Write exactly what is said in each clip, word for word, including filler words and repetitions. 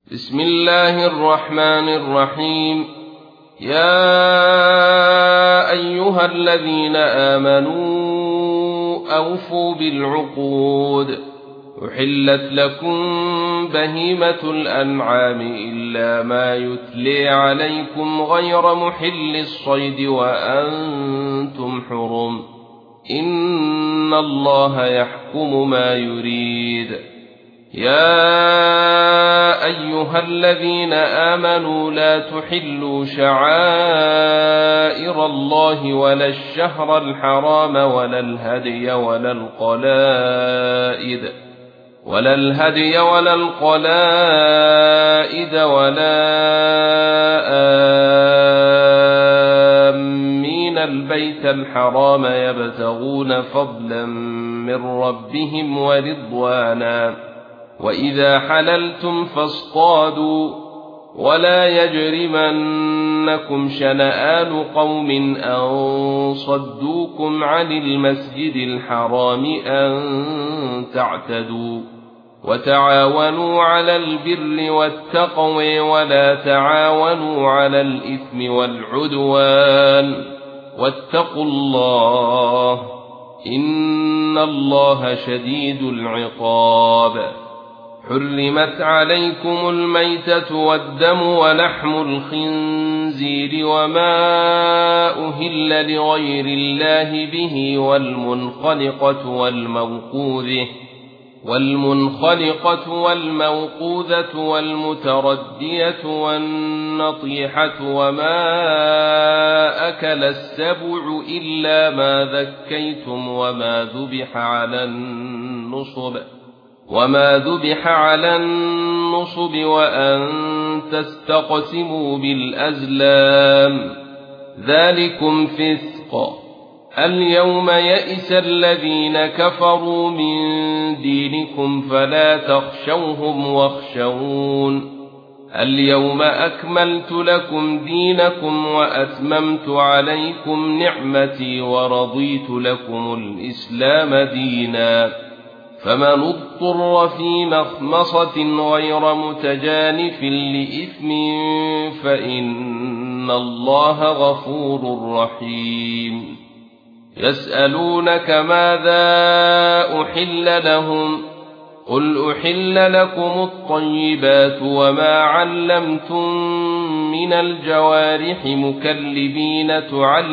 بسم الله الرحمن الرحيم. يا أيها الذين آمنوا أوفوا بالعقود. أحلت لكم بهيمة الأنعام إلا ما يتلي عليكم غير محل الصيد وأنتم حرم، إن الله يحكم ما يريد. يا أيها الذين آمنوا لا تحلوا شعائر الله ولا الشهر الحرام ولا الهدي ولا القلائد ولا الهدي ولا القلائد ولا آمين البيت الحرام يبتغون فضلا من ربهم ورضوانا، وإذا حللتم فاصطادوا، ولا يجرمنكم شنآن قوم أن صدوكم عن المسجد الحرام أن تعتدوا، وتعاونوا على البر والتقوى ولا تعاونوا على الإثم والعدوان، واتقوا الله إن الله شديد العقاب. حرمت عليكم الميتة والدم ولحم الخنزير وما أهل لغير الله به والمنخنقة والموقوذة والمنخنقة والموقوذة والمتردية والنطيحة وما أكل السبع إلا ما ذكيتم وما ذبح على النصب وما ذبح على النصب وأن تستقسموا بالأزلام، ذلكم فسق. اليوم يئس الذين كفروا من دينكم فلا تخشوهم واخشون. اليوم أكملت لكم دينكم وأتممت عليكم نعمتي ورضيت لكم الإسلام دينا، فمن اضطر في مخمصة غير متجانف لإثم فإن الله غفور رحيم. يسألونك ماذا أحل لهم، قل أحل لكم الطيبات وما علمتم من الجوارح مكلبين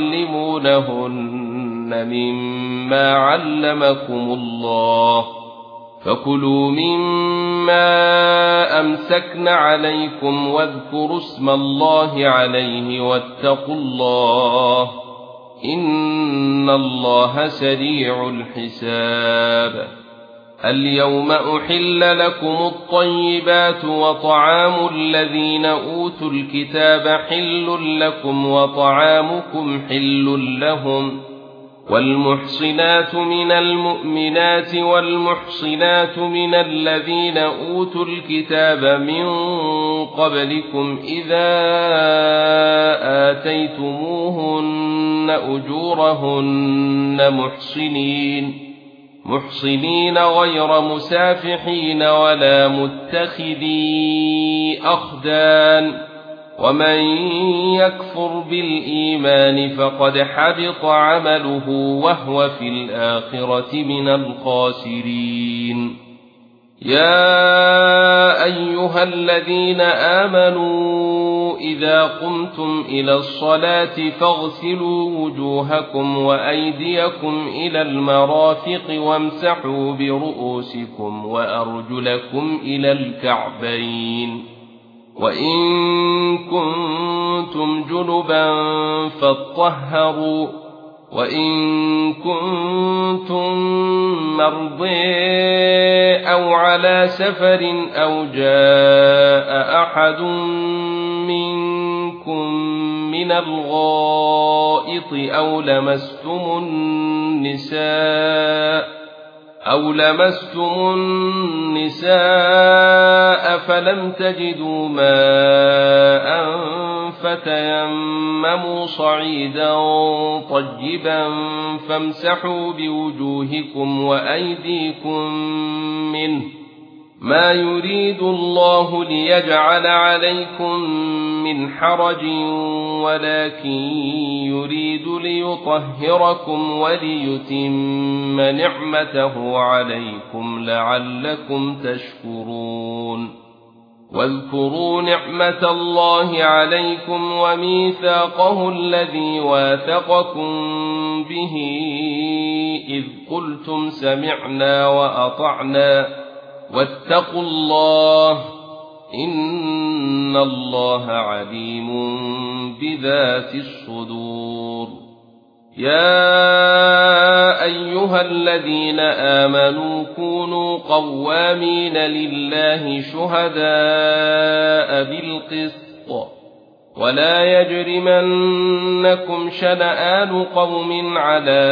تعلمونهن مما علمكم الله، فكلوا مما أمسكن عليكم واذكروا اسم الله عليه واتقوا الله إن الله سريع الحساب. اليوم أحل لكم الطيبات وطعام الذين أوتوا الكتاب حل لكم وطعامكم حل لهم، والمحصنات من المؤمنات والمحصنات من الذين أوتوا الكتاب من قبلكم إذا آتيتموهن أجورهن محصنين محصنين غير مسافحين ولا متخذي أخدان، ومن يكفر بالإيمان فقد حبط عمله وهو في الآخرة من الخاسرين. يا أيها الذين آمنوا إذا قمتم إلى الصلاة فاغسلوا وجوهكم وأيديكم إلى المرافق وامسحوا برؤوسكم وأرجلكم إلى الكعبين، وإن كنتم جنبا فاطهروا، وإن كنتم مرضى أو على سفر أو جاء أحد منكم من الغائط أو لمستم النساء أو لمستم النساء فلم تجدوا ماء فتيمموا صعيدا طيبا فامسحوا بوجوهكم وأيديكم منه ما يريد الله ليجعل عليكم من حرج ولكن يريد ليطهركم وليتم نعمته عليكم لعلكم تشكرون واذكروا نعمة الله عليكم وميثاقه الذي واثقكم به إذ قلتم سمعنا وأطعنا واتقوا الله إن الله عليم بذات الصدور يا أيها الذين آمنوا كونوا قوامين لله شهداء بالقسط ولا يجرمنكم شنآن قوم على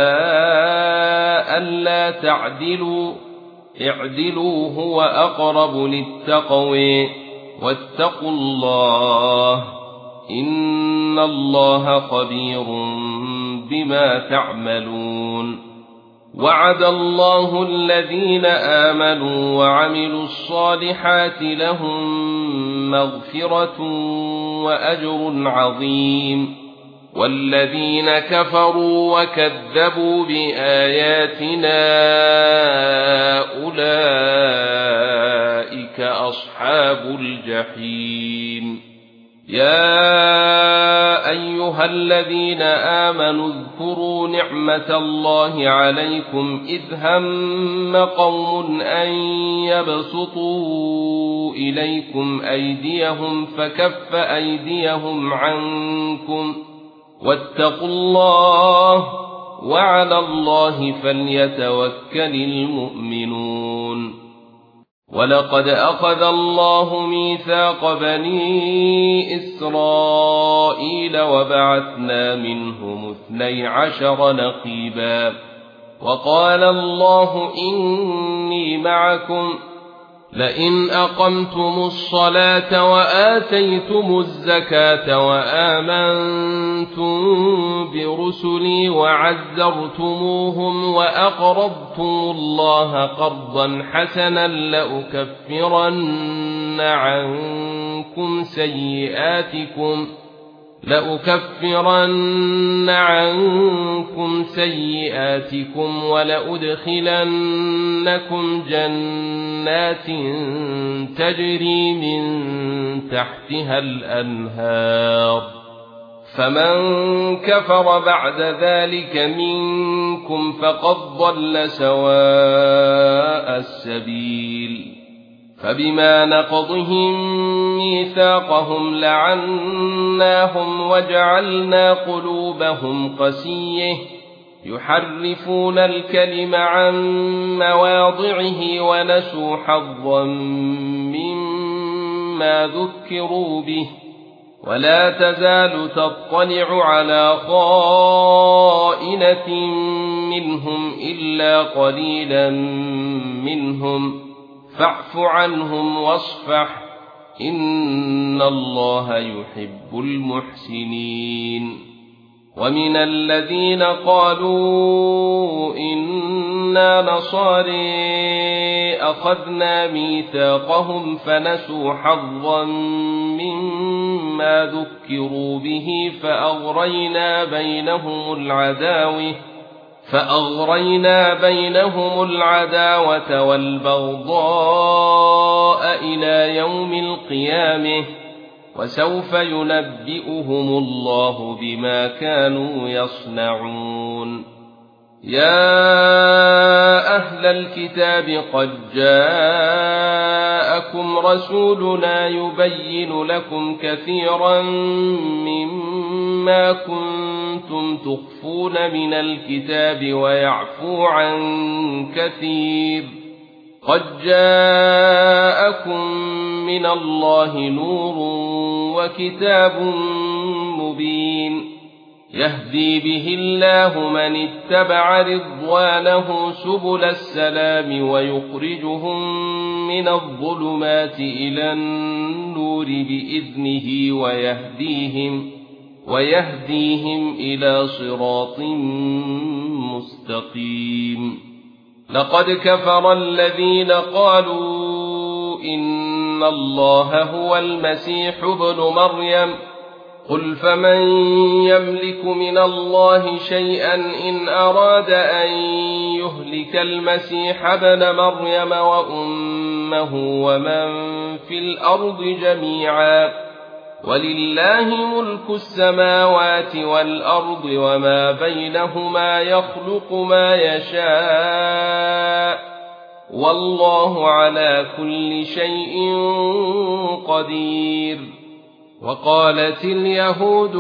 ألا تعدلوا اعدلوا هو أقرب للتقوى واتقوا الله إن الله خبير بما تعملون وعد الله الذين آمنوا وعملوا الصالحات لهم مغفرة وأجر عظيم والذين كفروا وكذبوا بآياتنا أولئك أصحاب الجحيم يا أيها الذين آمنوا اذكروا نعمة الله عليكم إذ هم قوم أن يبسطوا إليكم أيديهم فكف أيديهم عنكم واتقوا الله وعلى الله فليتوكل المؤمنون ولقد أخذ الله ميثاق بني إسرائيل وبعثنا منهم اثني عشر نقيبا وقال الله إني معكم لئن أقمتم الصلاة وآتيتم الزكاة وآمنتم برسلي وعزرتموهم وأقرضتم الله قرضا حسنا لأكفرن عنكم سيئاتكم لأكفرن عنكم سيئاتكم ولأدخلنكم جنات تجري من تحتها الأنهار فمن كفر بعد ذلك منكم فقد ضل سواء السبيل فبما نقضهم ميثاقهم لعناهم وجعلنا قلوبهم قسية يحرفون الكلم عن مواضعه ونسوا حظا مما ذكروا به ولا تزال تطلع على خائنة منهم إلا قليلا منهم فاعف عنهم واصفح إن الله يحب المحسنين ومن الذين قالوا إنا نصارى أخذنا ميثاقهم فنسوا حظا مما ذكروا به فأغرينا بينهم العداوة فأغرينا بينهم العداوة والبغضاء إلى يوم القيامة وسوف ينبئهم الله بما كانوا يصنعون يا أهل الكتاب قد جاءكم رسولنا يبين لكم كثيرا مما كنتم تخفون من الكتاب ويعفو عن كثير قد جاءكم من الله نور وكتاب مبين يهدي به الله من اتبع رضوانه سبل السلام ويخرجهم من الظلمات إلى النور بإذنه ويهديهم ويهديهم إلى صراط مستقيم لقد كفر الذين قالوا إن الله هو المسيح ابن مريم قل فمن يملك من الله شيئا إن أراد أن يهلك المسيح ابن مريم وأمه ومن في الأرض جميعا ولله ملك السماوات والأرض وما بينهما يخلق ما يشاء والله على كل شيء قدير. وقالت اليهود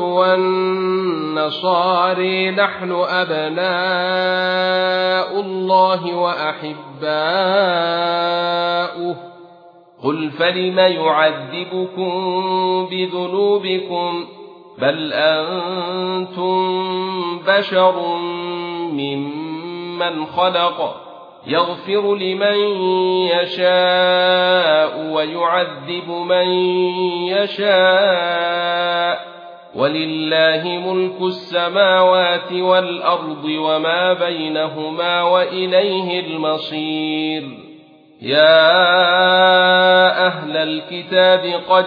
والنصارى نحن أبناء الله وأحباؤه قل فلم يعذبكم بذنوبكم بل أنتم بشر ممن خلق يغفر لمن يشاء ويعذب من يشاء ولله ملك السماوات والأرض وما بينهما وإليه المصير. يا أهل الكتاب قد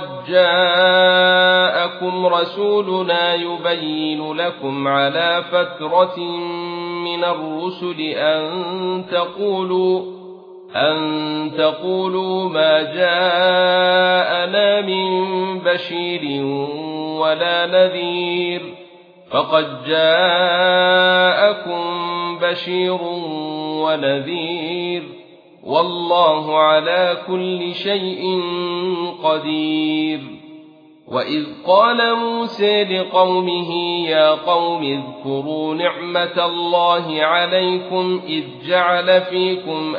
جاءكم رسولنا يبين لكم على فترة من الرسل أن تقولوا أن تقولوا ما جاءنا من بشير ولا نذير فقد جاءكم بشير ونذير والله على كل شيء قدير. وإذ قال موسى لقومه يا قوم اذكروا نعمة الله عليكم إذ جعل فيكم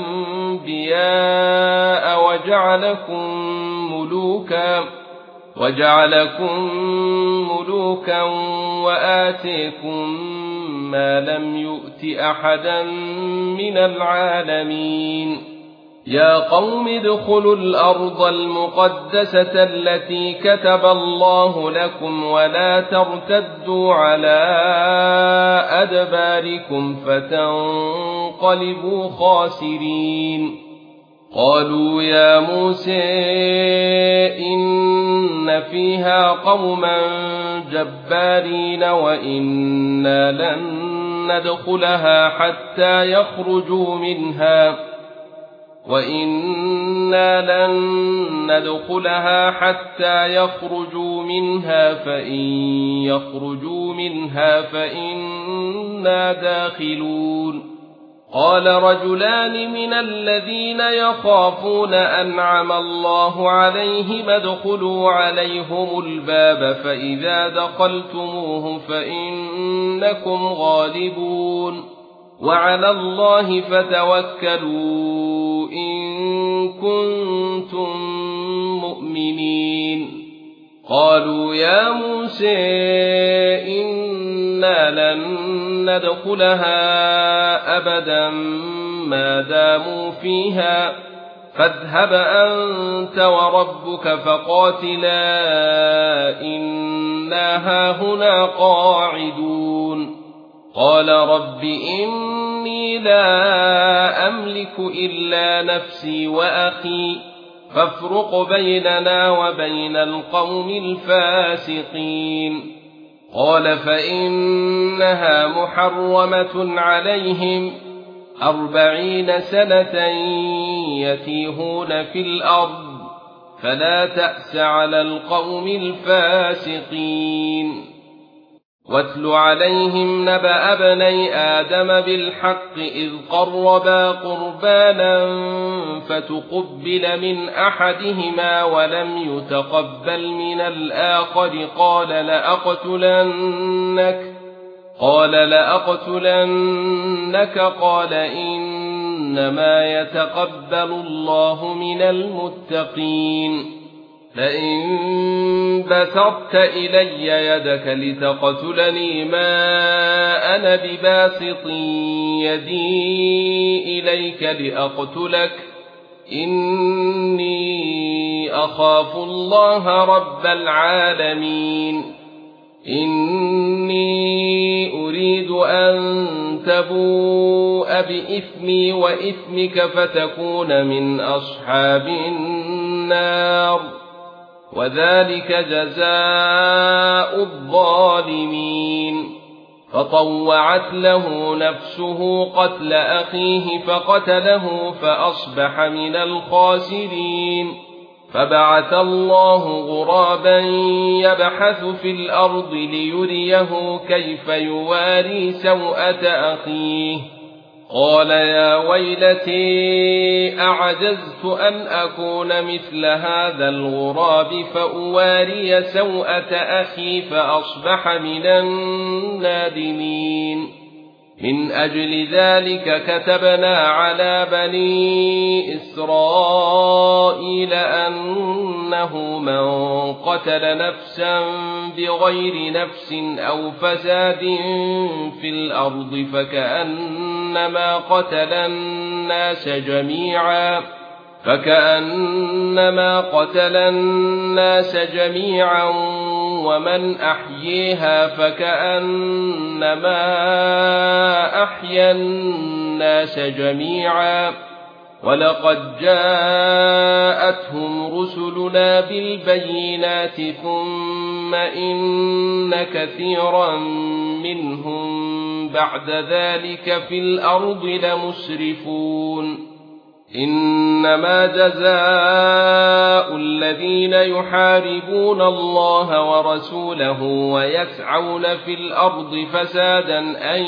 أنبياء وجعلكم ملوكا وجعلكم ملوكا وآتيكم ما لم يؤت أحدا من العالمين. يا قوم ادخلوا الأرض المقدسة التي كتب الله لكم ولا ترتدوا على أدباركم فتنقلبوا خاسرين. قالوا يا موسى إن فيها قوما جبارين وإنا لن ندخلها حتى يخرجوا منها وإنا لن ندخلها حتى يخرجوا منها فإن يخرجوا منها فإنا داخلون. قال رجلان من الذين يخافون أنعم الله عليهم ادخلوا عليهم الباب فإذا دخلتموه فإنكم غالبون وعلى الله فتوكلوا إن كنتم مؤمنين. قالوا يا موسى إنا لن ندخلها أبدا ما داموا فيها فاذهب أنت وربك فقاتلا إنا هاهنا قاعدون. قال رب إني لا أملك إلا نفسي وأخي فافرق بيننا وبين القوم الفاسقين. قال فإنها محرمة عليهم أربعين سنة يتيهون في الأرض فلا تأس على القوم الفاسقين. واتل عليهم نبأ ابني آدم بالحق إذ قربا قربانا فتقبل من أحدهما ولم يتقبل من الآخر قال لأقتلنك قال لأقتلنك قال إنما يتقبل الله من المتقين. لئن بسطت إلي يدك لتقتلني ما أنا بباسط يدي إليك لأقتلك إني أخاف الله رب العالمين. إني أريد أن تبوء بإثمي وإثمك فتكون من أصحاب النار وذلك جزاء الظالمين فطوعت له نفسه قتل أخيه فقتله فأصبح من الخاسرين فبعث الله غرابا يبحث في الأرض ليريه كيف يواري سوءة أخيه قال يا ويلتي أعجزت أن أكون مثل هذا الغراب فأواري سوءة أخي فأصبح من النادمين من أجل ذلك كتبنا على بني إسرائيل أنه من قتل نفسا بغير نفس أو فساد في الأرض فكأنما قتل الناس جميعا فكأنما قتل الناس جميعا ومن أحييها فكأنما أحيا الناس جميعا ولقد جاءتهم رسلنا بالبينات ثم إن كثيرا منهم بعد ذلك في الأرض لمسرفون إنما جزاء الذين يحاربون الله ورسوله ويسعون في الأرض فسادا أن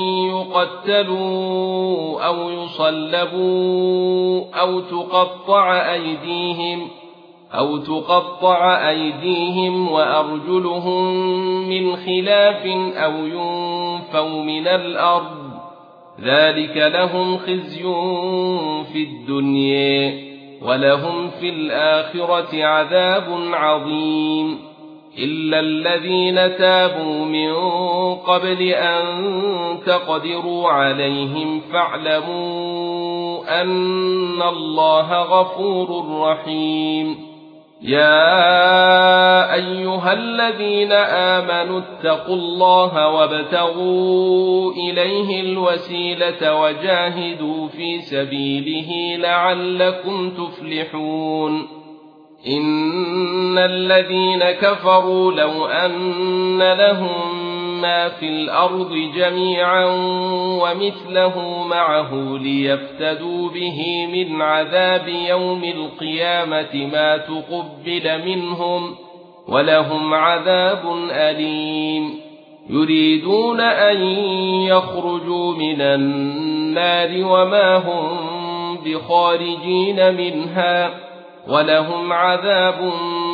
يقتلوا أو يصلبوا أو تقطع أيديهم أو تقطع أيديهم وأرجلهم من خلاف أو ينفوا من الأرض ذلك لهم خزي في الدنيا ولهم في الآخرة عذاب عظيم إلا الذين تابوا من قبل أن تقدروا عليهم فاعلموا أن الله غفور رحيم يا أيها الذين آمنوا اتقوا الله وابتغوا إليه الوسيلة وجاهدوا في سبيله لعلكم تفلحون إن الذين كفروا لو أن لهم ما في الأرض جميعا ومثله معه ليفتدوا به من عذاب يوم القيامة ما تقبل منهم ولهم عذاب أليم يريدون أن يخرجوا من النار وما هم بخارجين منها ولهم عذاب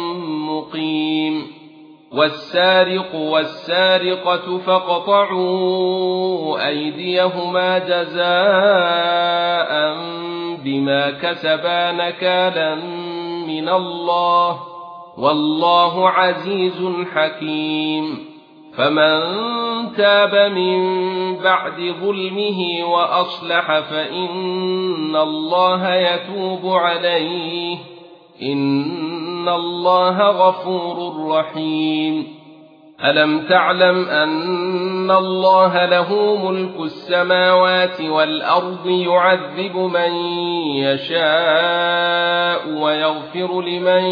مقيم والسارق والسارقة فاقطعوا أيديهما جزاء بما كسبا نكالا من الله والله عزيز حكيم فمن تاب من بعد ظلمه وأصلح فإن الله يتوب عليه إن الله غفور رحيم ألم تعلم أن الله له ملك السماوات والأرض يعذب من يشاء ويغفر لمن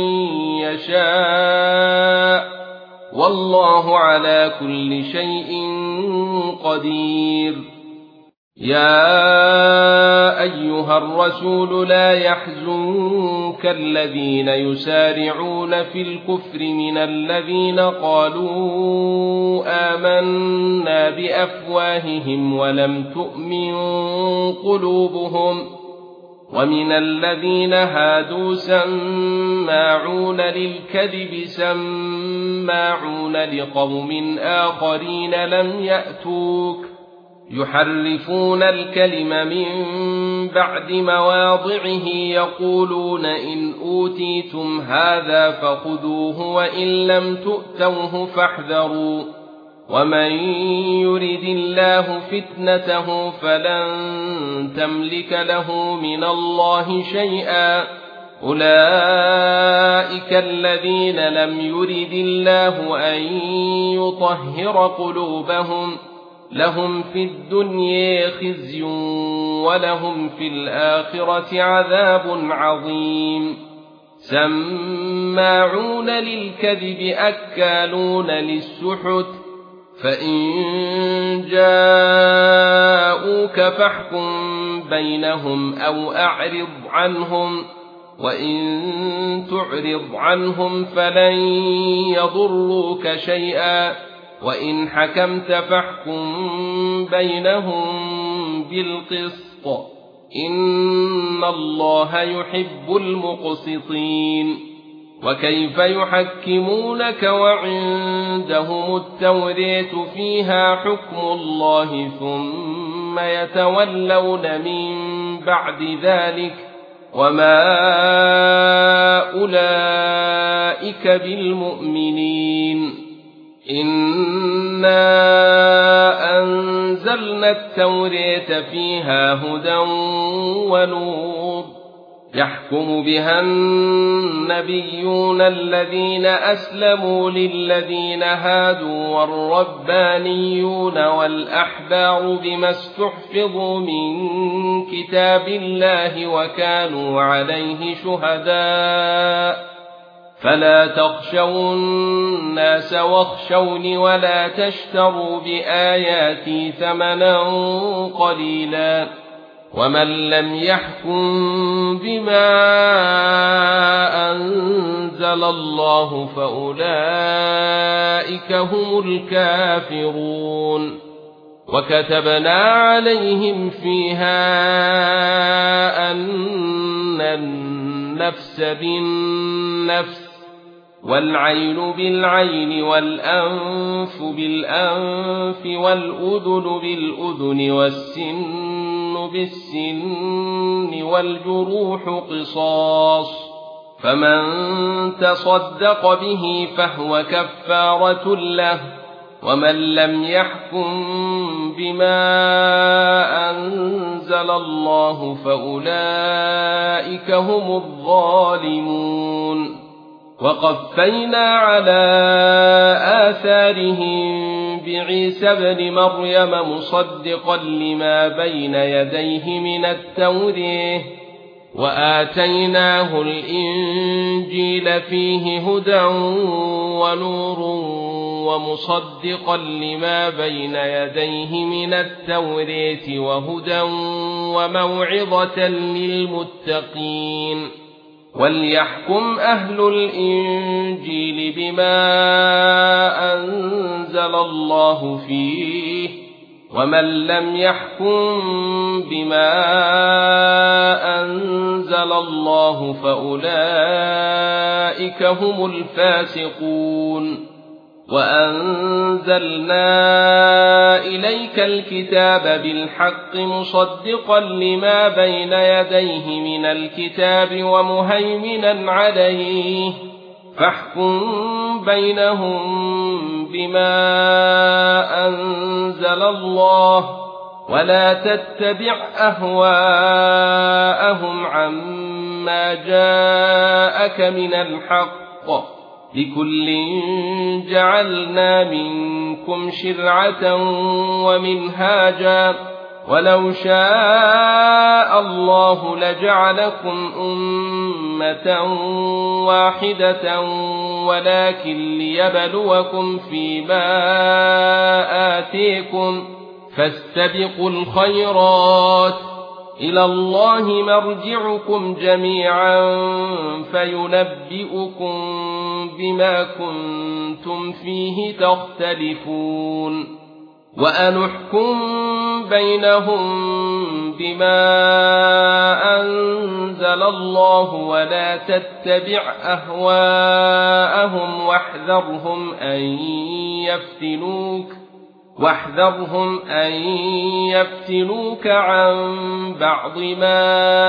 يشاء والله على كل شيء قدير يا أيها الرسول لا يحزنك الذين يسارعون في الكفر من الذين قالوا آمنا بأفواههم ولم تؤمن قلوبهم ومن الذين هادوا سماعون للكذب سماعون لقوم آخرين لم يأتوك يحرفون الكلم من بعد مواضعه يقولون إن أوتيتم هذا فخذوه وإن لم تؤتوه فاحذروا ومن يرد الله فتنته فلن تملك له من الله شيئا أولئك الذين لم يرد الله أن يطهر قلوبهم لهم في الدنيا خزي ولهم في الآخرة عذاب عظيم سماعون للكذب أكالون للسحت فإن جاءوك فاحكم بينهم أو أعرض عنهم وإن تعرض عنهم فلن يضروك شيئا وإن حكمت فاحكم بينهم بالقسط إن الله يحب المقسطين وكيف يحكمونك وعندهم التوراة فيها حكم الله ثم يتولون من بعد ذلك وما أولئك بالمؤمنين إنا أنزلنا التوراة فيها هدى ونور يحكم بها النبيون الذين أسلموا للذين هادوا والربانيون والأحبار بما استحفظوا من كتاب الله وكانوا عليه شهداء فلا تخشوا الناس واخشوني ولا تشتروا بآياتي ثمنا قليلا ومن لم يحكم بما أنزل الله فأولئك هم الكافرون وكتبنا عليهم فيها أن النفس بالنفس والعين بالعين والأنف بالأنف والأذن بالأذن والسن بالسن والجروح قصاص فمن تصدق به فهو كفارة له ومن لم يحكم بما أنزل الله فأولئك هم الظالمون وقفينا على آثارهم بعيسى ابن مريم مصدقا لما بين يديه من التوراة وآتيناه الإنجيل فيه هدى ونور ومصدقا لما بين يديه من التوراة وهدى وموعظة للمتقين وليحكم أهل الإنجيل بما أنزل الله فيه ومن لم يحكم بما أنزل الله فأولئك هم الفاسقون وأنزلنا إليك الكتاب بالحق مصدقا لما بين يديه من الكتاب ومهيمنا عليه فاحكم بينهم بما أنزل الله ولا تتبع أهواءهم عما جاءك من الحق لكل جعلنا منكم شرعة ومنهاجا ولو شاء الله لجعلكم أمة واحدة ولكن ليبلوكم فيما آتيكم فاستبقوا الخيرات إلى الله مرجعكم جميعا فينبئكم بما كنتم فيه تختلفون وأنحكم بينهم بما أنزل الله ولا تتبع أهواءهم واحذرهم أن يفتنوك واحذرهم أن يفتنوك عن بعض ما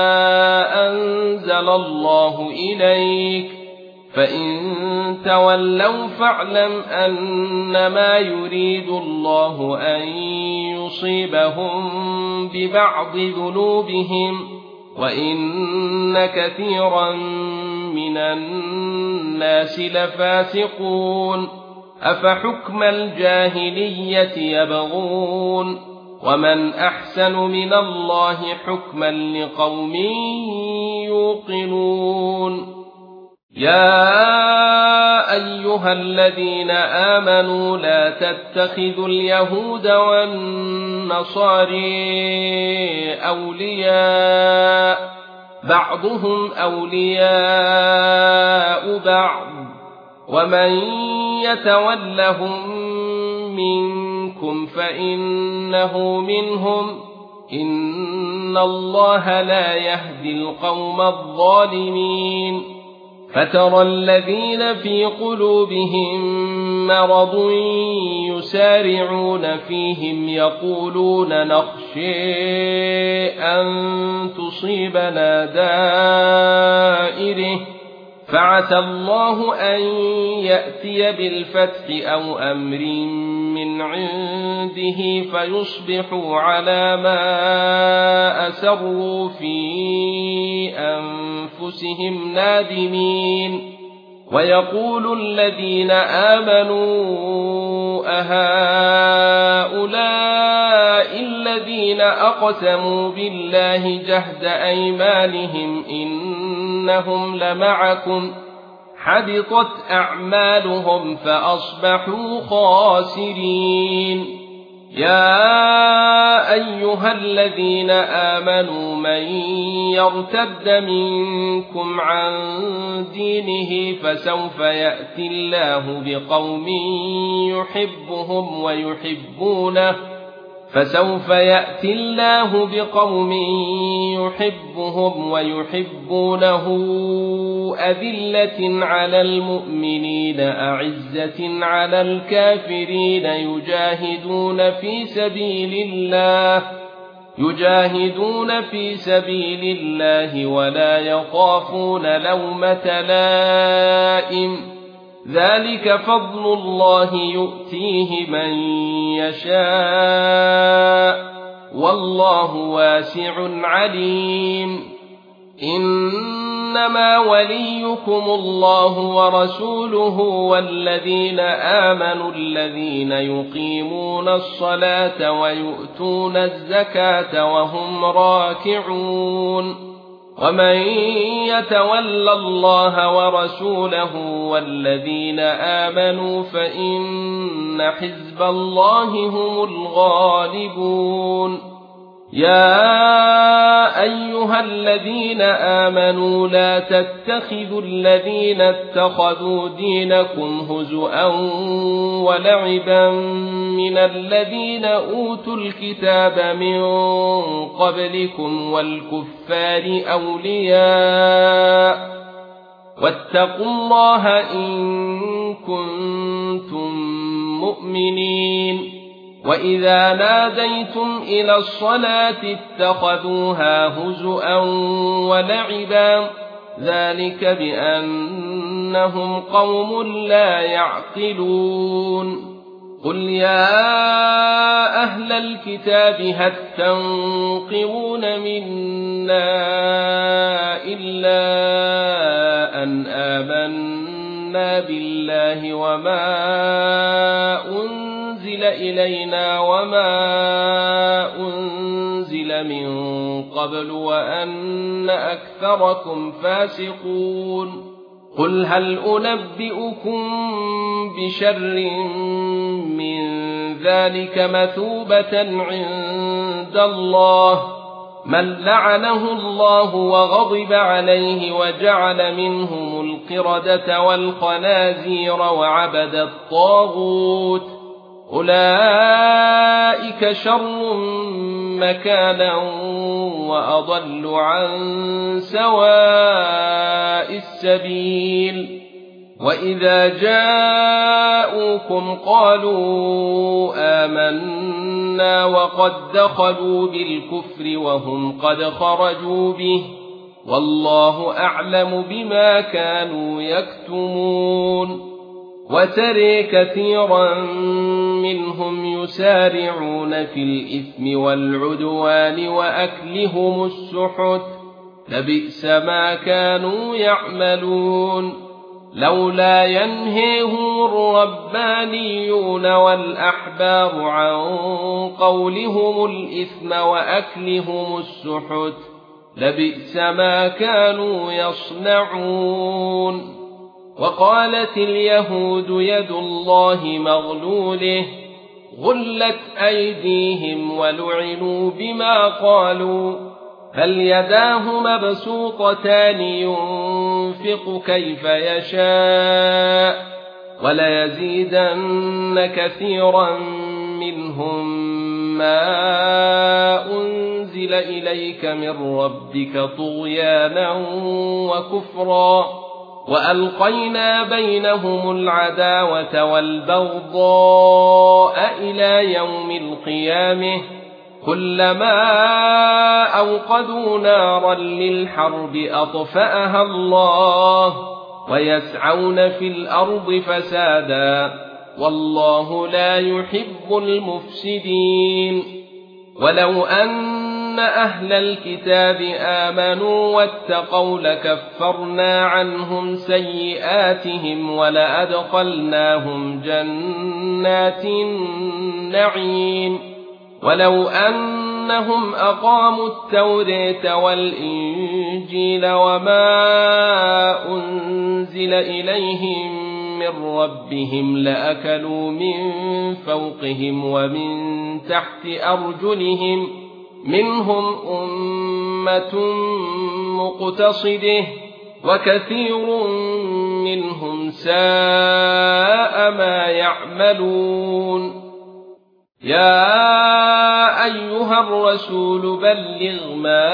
أنزل الله إليك فإن تولوا فاعلم أنما يريد الله أن يصيبهم ببعض ذنوبهم وإن كثيرا من الناس لفاسقون أفحكم الجاهلية يبغون ومن أحسن من الله حكما لقوم يوقنون يا أيها الذين آمنوا لا تتخذوا اليهود والنصارى أولياء بعضهم أولياء بعض ومن يتولهم منكم فإنه منهم إن الله لا يهدي القوم الظالمين فترى الذين في قلوبهم مرض يسارعون فيهم يقولون نخشى أن تصيبنا دائرة فعسى الله أن يأتي بالفتح أو أمر من عنده فيصبحوا على ما أسروا في أنفسهم نادمين ويقول الذين آمنوا أهؤلاء الذين أقسموا بالله جهد أيمانهم إنهم لمعكم حبطت أعمالهم فأصبحوا خاسرين يا أيها الذين آمنوا من يرتد منكم عن دينه فسوف يأتي الله بقوم يحبهم ويحبونه فسوف يأتي الله بقوم يحبهم ويحبونه أذلة على المؤمنين أعزة على الكافرين يجاهدون في سبيل الله يجاهدون في سبيل الله ولا يخافون لومة لائم ذلك فضل الله يؤتيه من يشاء والله واسع عليم إنما وليكم الله ورسوله والذين آمنوا الذين يقيمون الصلاة ويؤتون الزكاة وهم راكعون ومن يتول الله ورسوله والذين آمنوا فإن حزب الله هم الغالبون يا أيها الذين آمنوا لا تتخذوا الذين اتخذوا دينكم هزؤا ولعبا من الذين أوتوا الكتاب من قبلكم والكفار أولياء واتقوا الله إن كنتم مؤمنين وإذا ناديتم إلى الصلاة اتخذوها هزؤا ولعبا ذلك بأنهم قوم لا يعقلون قل يا أهل الكتاب هل تنقمون منا إلا أن آمنا بالله وما أنزل إلينا وما أنزل من قبل وأن أكثركم فاسقون قل هل أنبئكم بشر من ذلك مثوبة عند الله من لعنه الله وغضب عليه وجعل منهم القردة والخنازير وعبد الطاغوت أولئك شر مكانا وأضل عن سواء السبيل وإذا جاءوكم قالوا آمنا وقد دخلوا بالكفر وهم قد خرجوا به والله أعلم بما كانوا يكتمون وترى كثيرا منهم يسارعون في الإثم والعدوان وأكلهم السحت لبئس ما كانوا يعملون لولا ينهيهم الربانيون والأحبار عن قولهم الإثم وأكلهم السحت لبئس ما كانوا يصنعون وقالت اليهود يد الله مغلوله غلت أيديهم ولعنوا بما قالوا بل يداه مبسوطتان ينفق كيف يشاء وليزيدن كثيرا منهم ما أنزل إليك من ربك طغيانا وكفرا وألقينا بينهم العداوة والبغضاء إلى يوم القيامة كلما أوقدوا نارا للحرب أطفأها الله ويسعون في الأرض فسادا والله لا يحب المفسدين ولو أن أهل الكتاب آمنوا واتقوا لكفرنا عنهم سيئاتهم ولأدخلناهم جنات النعيم ولو أنهم أقاموا التوراة والإنجيل وما أنزل إليهم من ربهم لأكلوا من فوقهم ومن تحت أرجلهم منهم أمة مقتصده وكثير منهم ساء ما يعملون يا أيها الرسول بلغ ما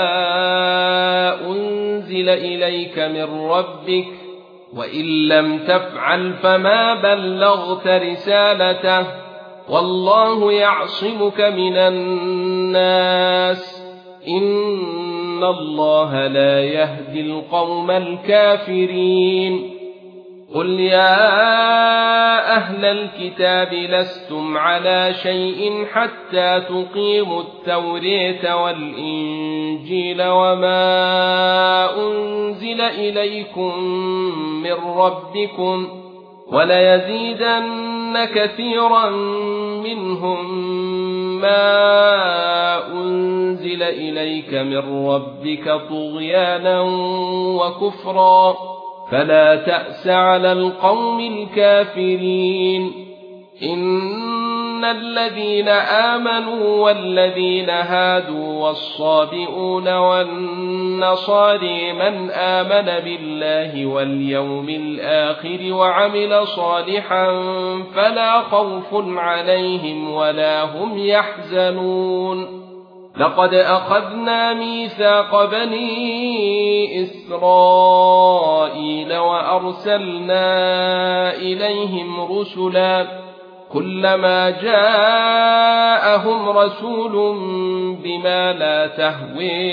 أنزل إليك من ربك وإن لم تفعل فما بلغت رسالته والله يعصمك من الناس إن الله لا يهدي القوم الكافرين قل يا أهل الكتاب لستم على شيء حتى تقيموا التوراة والإنجيل وما أنزل إليكم من ربكم وليزيدن كثيرا منهم ما أنزل إليك من ربك طغيانا وكفرا فلا تأس على القوم الكافرين إن الذين آمنوا والذين هادوا والصابئون والنصاري من آمن بالله واليوم الآخر وعمل صالحا فلا خوف عليهم ولا هم يحزنون لقد أخذنا ميثاق بني إسرائيل وأرسلنا إليهم رسلا كلما جاءهم رسول بما لا تهوي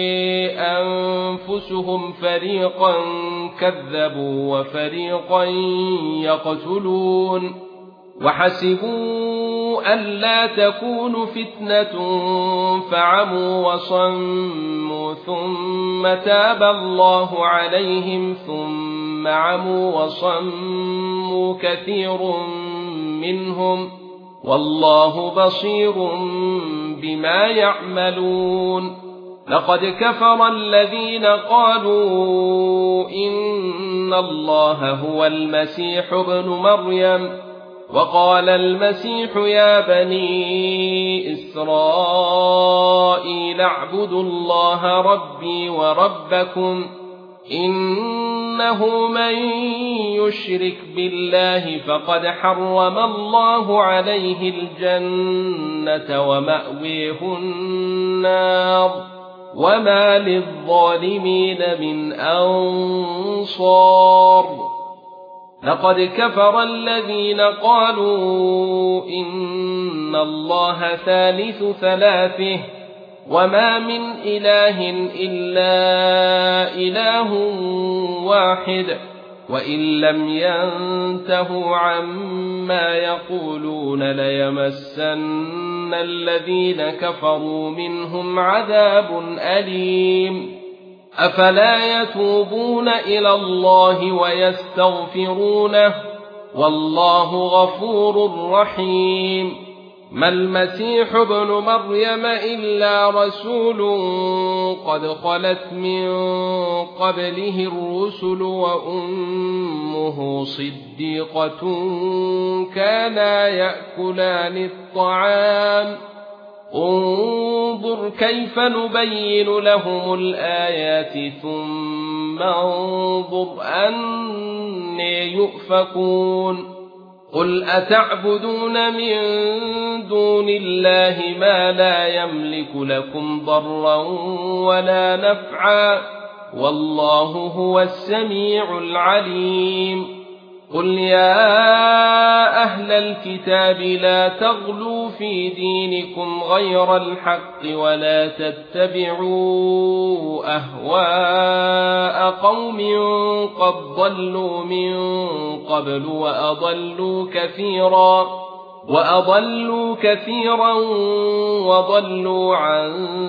أنفسهم فريقا كذبوا وفريقا يقتلون وحسبوا ألا تكون فتنة فعموا وصموا ثم تاب الله عليهم ثم عموا وصموا كثير منهم والله بصير بما يعملون لقد كفر الذين قالوا إن الله هو المسيح ابن مريم وقال المسيح يا بني إسرائيل اعبدوا الله ربي وربكم إنه من يشرك بالله فقد حرم الله عليه الجنة ومأويه النار وما للظالمين من أنصار لقد كفر الذين قالوا إن الله ثالث ثلاثه وما من إله إلا إله واحد وإن لم ينتهوا عما يقولون ليمسن الذين كفروا منهم عذاب أليم أفلا يتوبون إلى الله ويستغفرونه والله غفور رحيم. ما المسيح ابن مريم إلا رسول قد خلت من قبله الرسل وأمه صديقة كانا يأكلان الطعام انظر كيف نبين لهم الآيات ثم انظر أنى يؤفكون. قل أتعبدون من دون الله ما لا يملك لكم ضرا ولا نفعا والله هو السميع العليم. قل يا أهل الكتاب لا تغلوا في دينكم غير الحق ولا تتبعوا أهواء قوم قد ضلوا من قبل وأضلوا كثيرا وأضلوا كثيرا وضلوا عن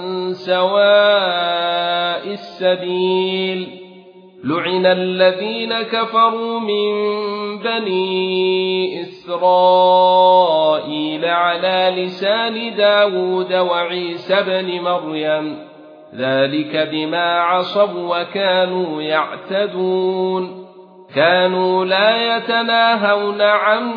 سواء السبيل. لعن الذين كفروا من بني إسرائيل على لسان داود وعيسى بن مريم ذلك بما عصوا وكانوا يعتدون. كانوا لا يتناهون عن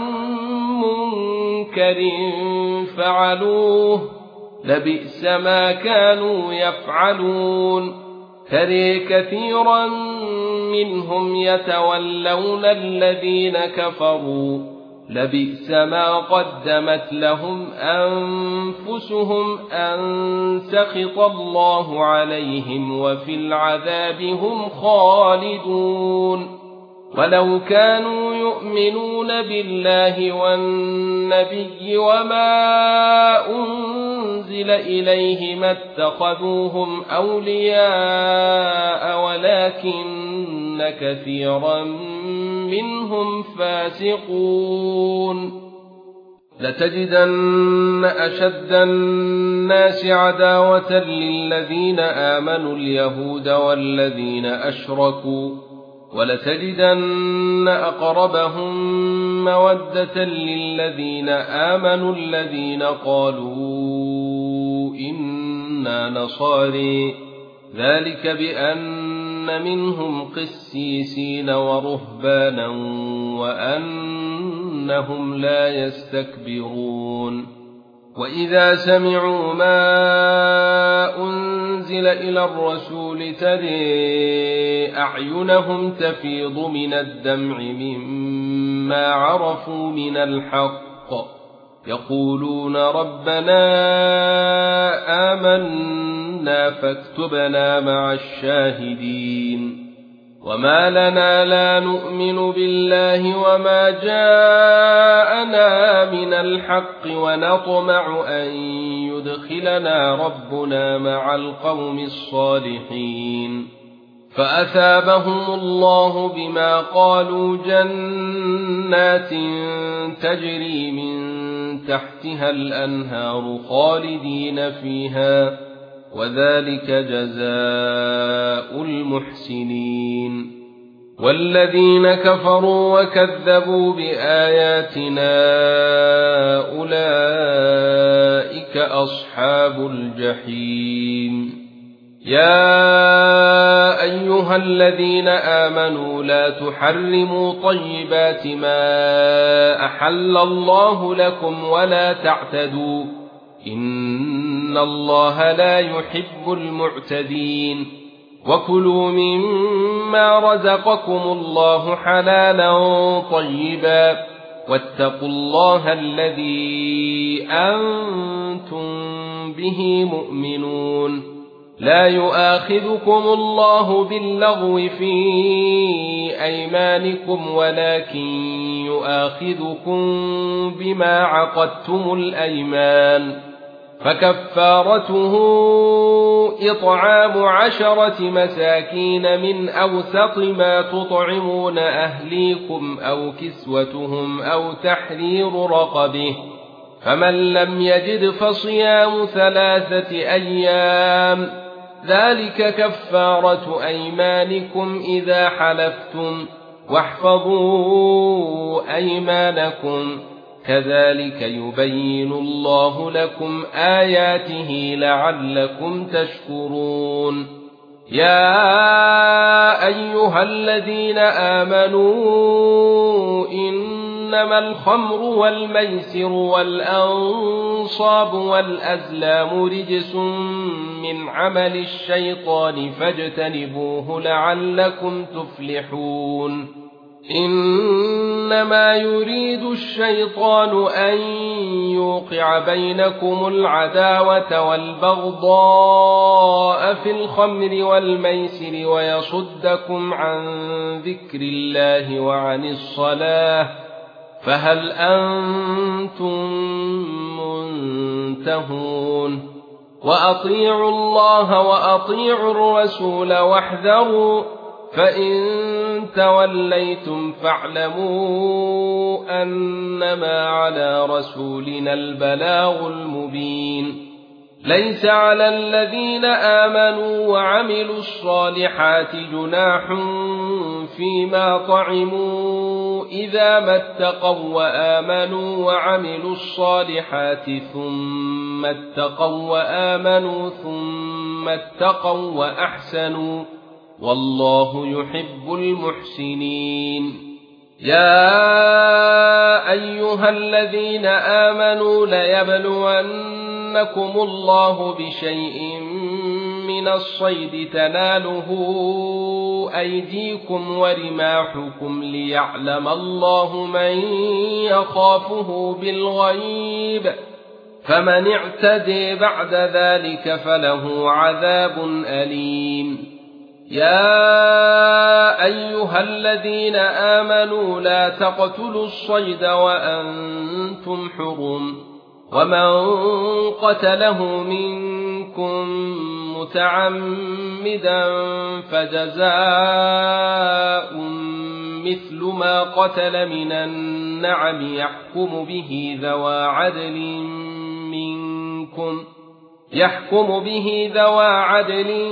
منكر فعلوه لبئس ما كانوا يفعلون. ترى كثيرا منهم يتولون الذين كفروا لبئس ما قدمت لهم أنفسهم أن سخط الله عليهم وفي العذاب هم خالدون. ولو كانوا يؤمنون بالله والنبي وما أنزل إليه ما اتخذوهم أولياء ولكن كثيرا منهم فاسقون. لتجدن أشد الناس عداوة للذين آمنوا اليهود والذين أشركوا ولتجدن أقربهم مودة للذين آمنوا الذين قالوا إنا نصارى ذلك بأن منهم قسيسين ورهبانا وأنهم لا يستكبرون. وإذا سمعوا ما أنزل إلى الرسول ترى أعينهم تفيض من الدمع مما عرفوا من الحق يقولون ربنا آمنا فاكتبنا مع الشاهدين. وما لنا لا نؤمن بالله وما جاءنا من الحق ونطمع أن يدخلنا ربنا مع القوم الصالحين. فأثابهم الله بما قالوا جنات تجري من تحتها الأنهار خالدين فيها وذلك جزاء المحسنين. والذين كفروا وكذبوا بآياتنا أولئك أصحاب الجحيم. يا أيها الذين آمنوا لا تحرموا طيبات ما أحل الله لكم ولا تعتدوا إن الله لا يحب المعتدين. وكلوا مما رزقكم الله حلالا طيبا واتقوا الله الذي أنتم به مؤمنون. لا يؤاخذكم الله باللغو في أيمانكم ولكن يؤاخذكم بما عقدتم الأيمان. فكفارته إطعام عشرة مساكين من أوسط ما تطعمون أهليكم أو كسوتهم أو تحرير رقبه فمن لم يجد فصيام ثلاثة أيام ذلك كفارة أيمانكم إذا حلفتم واحفظوا أيمانكم كذلك يبين الله لكم آياته لعلكم تشكرون يا أيها الذين آمنوا إنما الخمر والميسر والأنصاب والأزلام رجس من عمل الشيطان فاجتنبوه لعلكم تفلحون إنما يريد الشيطان أن يوقع بينكم العداوة والبغضاء في الخمر والميسر ويصدكم عن ذكر الله وعن الصلاة فهل أنتم منتهون وأطيعوا الله وأطيعوا الرسول واحذروا فإن توليتم فاعلموا أنما على رسولنا البلاغ المبين ليس على الذين آمنوا وعملوا الصالحات جناح فيما طعموا إذا ما اتقوا وآمنوا وعملوا الصالحات ثم اتقوا وآمنوا ثم اتقوا وأحسنوا والله يحب المحسنين يا أيها الذين آمنوا ليبلونكم الله بشيء من الصيد تناله أيديكم ورماحكم ليعلم الله من يخافه بالغيب فمن اعتدي بعد ذلك فله عذاب أليم يا أيها الذين آمنوا لا تقتلوا الصيد وأنتم حرم ومن قتله منكم متعمدا فجزاء مثل ما قتل من النعم يحكم به ذوى عدل منكم يحكم به ذوى عدل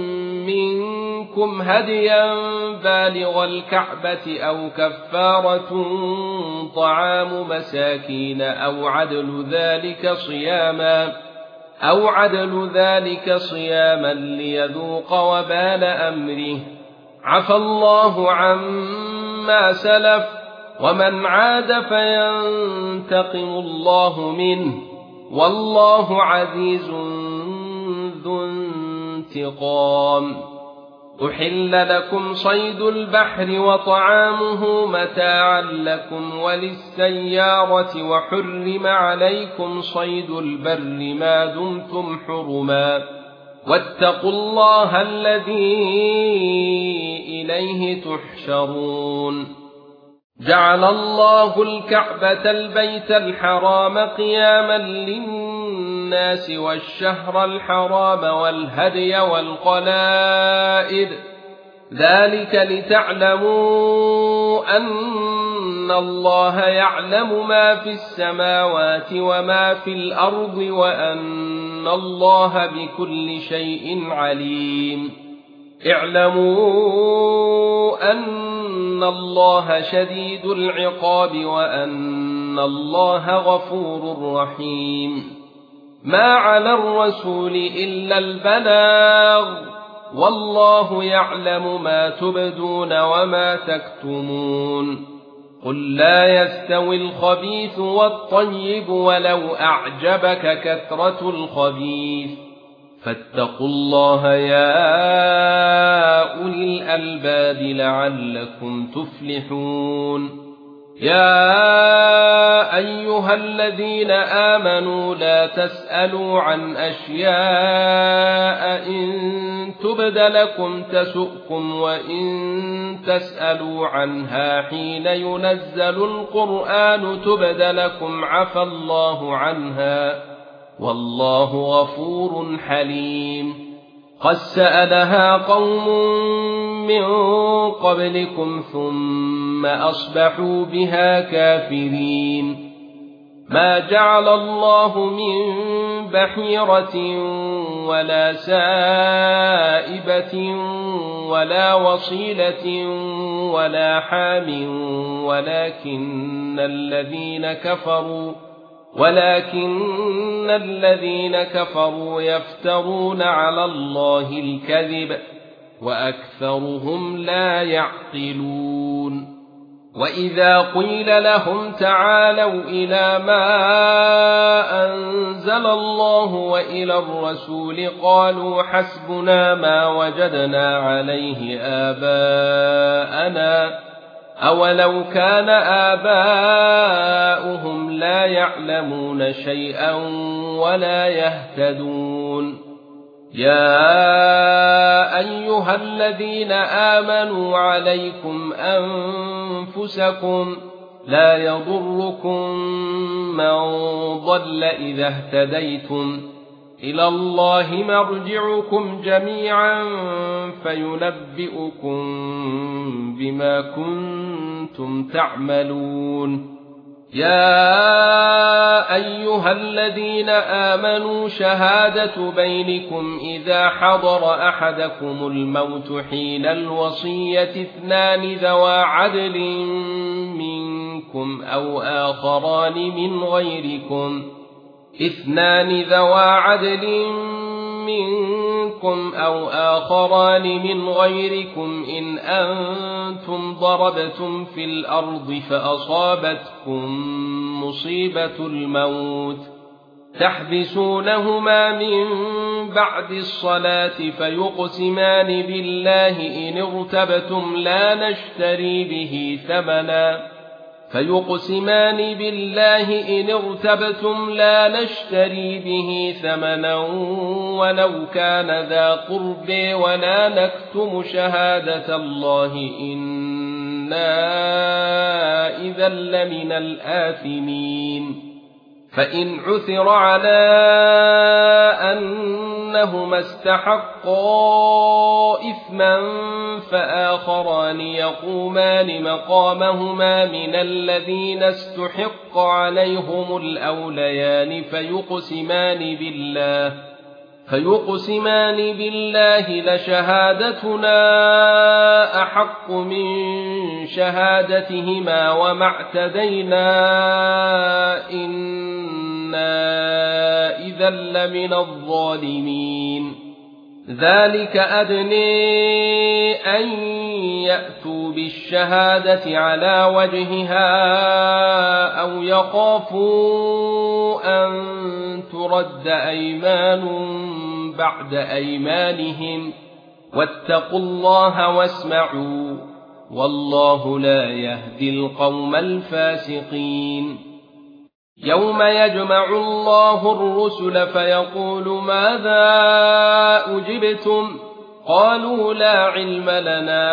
منكم هديا بالغ الكعبة أو كفارة طعام مساكين أو عدل ذلك صياما أو عدل ذلك صياما ليذوق وبال أمره عفى الله عما سلف ومن عاد فينتقم الله منه والله عزيز ذو انتقام أحل لكم صيد البحر وطعامه متاعا لكم وللسيارة وحرم عليكم صيد البر ما دمتم حرما واتقوا الله الذي إليه تحشرون جعل الله الكعبة البيت الحرام قياما للناس والشهر الحرام والهدي والقلائد ذلك لتعلموا أن الله يعلم ما في السماوات وما في الأرض وأن الله بكل شيء عليم اعلموا أن الله شديد العقاب وأن الله غفور رحيم ما على الرسول إلا البلاغ والله يعلم ما تبدون وما تكتمون قل لا يستوي الخبيث والطيب ولو أعجبك كثرة الخبيث فاتقوا الله يا أولي الألباب لعلكم تفلحون يا أيها الذين آمنوا لا تسألوا عن أشياء إن تبد لكم تسؤكم وإن تسألوا عنها حين ينزل القرآن تبد لكم عفى الله عنها والله غفور حليم قد سألها قوم من قبلكم ثم أصبحوا بها كافرين ما جعل الله من بحيرة ولا سائبة ولا وصيلة ولا حام ولكن الذين كفروا ولكن الذين كفروا يفترون على الله الكذب وأكثرهم لا يعقلون وإذا قيل لهم تعالوا إلى ما أنزل الله وإلى الرسول قالوا حسبنا ما وجدنا عليه آباءنا أولو كان آباؤهم لا يعلمون شيئا ولا يهتدون يا أيها الذين آمنوا عليكم أنفسكم لا يضركم من ضل إذا اهتديتم إلى الله مرجعكم جميعا فينبئكم بما كنتم تعملون يا أيها الذين آمنوا شهادة بينكم إذا حضر أحدكم الموت حين الوصية اثنان ذوى عدل منكم أو آخران من غيركم اثنان ذوى عدل منكم أو آخران من غيركم إن أنتم ضربتم في الأرض فأصابتكم مصيبة الموت تحبسونهما من بعد الصلاة فيقسمان بالله إن ارتبتم لا نشتري به ثمنا فيقسمان بالله إن ارتبتم لا نشتري به ثمنا ولو كان ذا قرب ولا نكتم شهادة الله إنا إذا لمن الآثمين فإن عثر على أنهما استحقا إثما فآخران يقومان مقامهما من الذين استحق عليهم الأوليان فيقسمان بالله فيقسمان بالله لشهادتنا أحق من شهادتهما وما اعتدينا إنا إذا لمن الظالمين ذلك أدني أن يأتوا بالشهادة على وجهها أو يخافوا أن ترد أيمان بعد أيمانهم واتقوا الله واسمعوا والله لا يهدي القوم الفاسقين يوم يجمع الله الرسل فيقول ماذا أجبتم قالوا لا علم لنا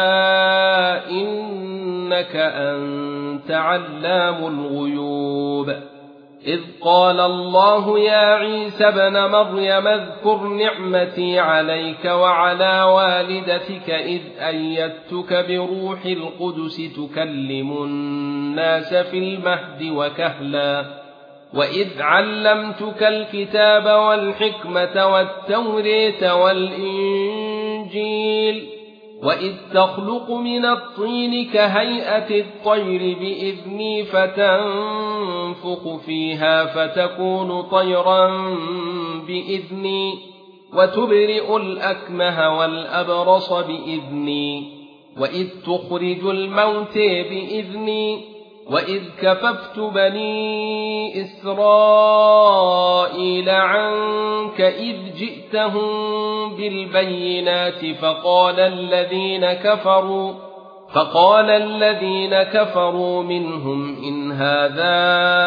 إنك أنت علام الغيوب إذ قال الله يا عيسى ابن مريم اذكر نعمتي عليك وعلى والدتك إذ أيدتك بروح القدس تكلم الناس في المهد وكهلا وإذ علمتك الكتاب والحكمة والتوراة والإنجيل وإذ تخلق من الطين كهيئة الطير بإذني فتنفخ فيها فتكون طيرا بإذني وتبرئ الأكمه والأبرص بإذني وإذ تخرج الموت بإذني وإذ كففت بني إسرائيل عنك إذ جئتهم بالبينات فقال الذين كفروا فقال الذين كفروا منهم إن هذا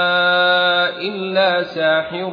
إلا ساحر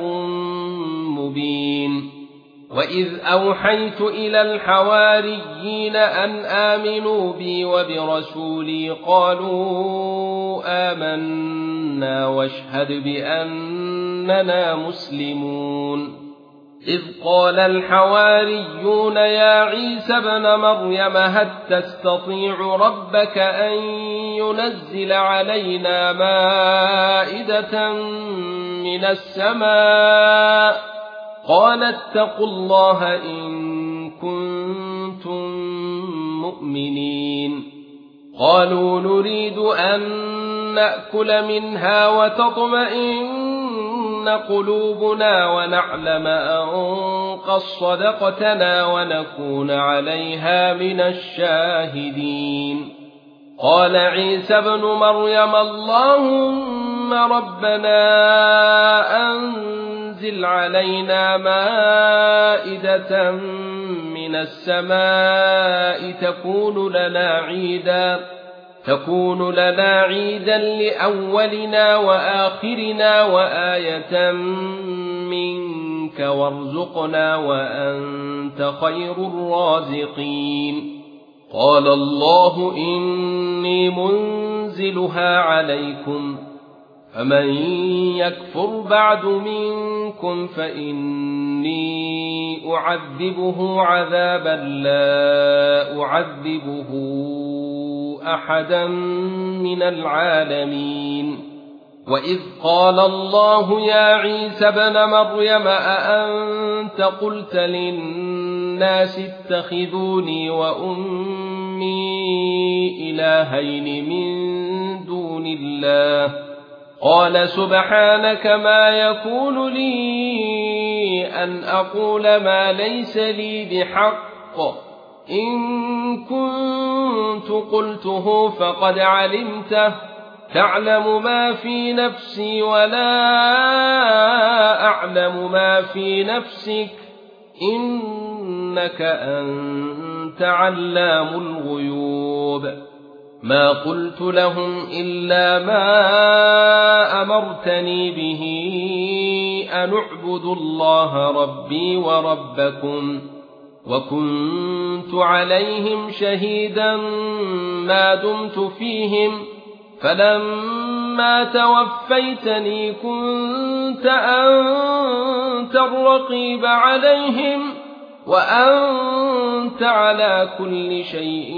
مبين وإذ أوحيت إلى الحواريين أن آمنوا بي وبرسولي قالوا آمنا واشهد بأننا مسلمون إذ قال الحواريون يا عيسى ابن مريم هل تستطيع ربك أن ينزل علينا مائدة من السماء قال اتقوا الله إن كنتم مؤمنين قالوا نريد أن نأكل منها وتطمئن قلوبنا ونعلم أن قد صدقتنا ونكون عليها من الشاهدين قال عيسى ابن مريم اللهم ربنا أنزل علينا مائدة من السماء تكون لنا عيدا تكون لنا عيدا لأولنا وآخرنا وآية منك وارزقنا وأنت خير الرازقين قال الله إني منزلها عليكم فمن يكفر بعد منكم فإني أعذبه عذابا لا أعذبه أحدا من العالمين وإذ قال الله يا عيسى ابن مريم أأنت قلت للناس اتخذوني وأمي إلهين من دون الله قال سبحانك ما يكون لي أن أقول ما ليس لي بحق إن كنت قلته فقد علمته تعلم ما في نفسي ولا أعلم ما في نفسك إنك أنت علام الغيوب ما قلت لهم إلا ما أمرتني به أن اعبدوا الله ربي وربكم وكنت عليهم شهيدا ما دمت فيهم فلما توفيتني كنت أنت الرقيب عليهم وأنت على كل شيء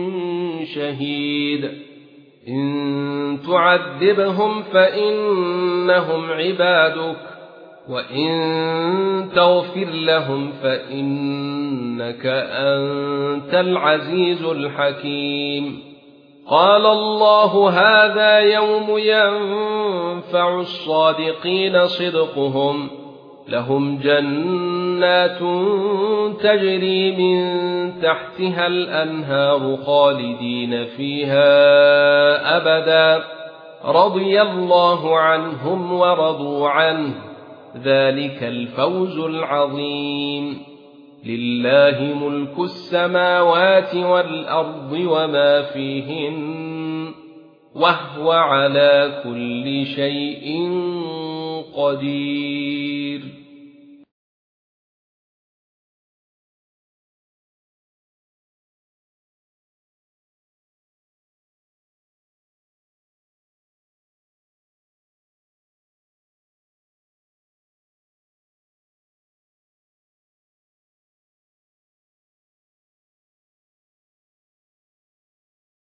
شهيد إن تعذبهم فإنهم عبادك وإن تغفر لهم فإنك أنت العزيز الحكيم قال الله هذا يوم ينفع الصادقين صدقهم لهم جنات تجري من تحتها الأنهار خالدين فيها أبدا رضي الله عنهم ورضوا عنه ذلك الفوز العظيم لله ملك السماوات والأرض وما فيهن وهو على كل شيء قدير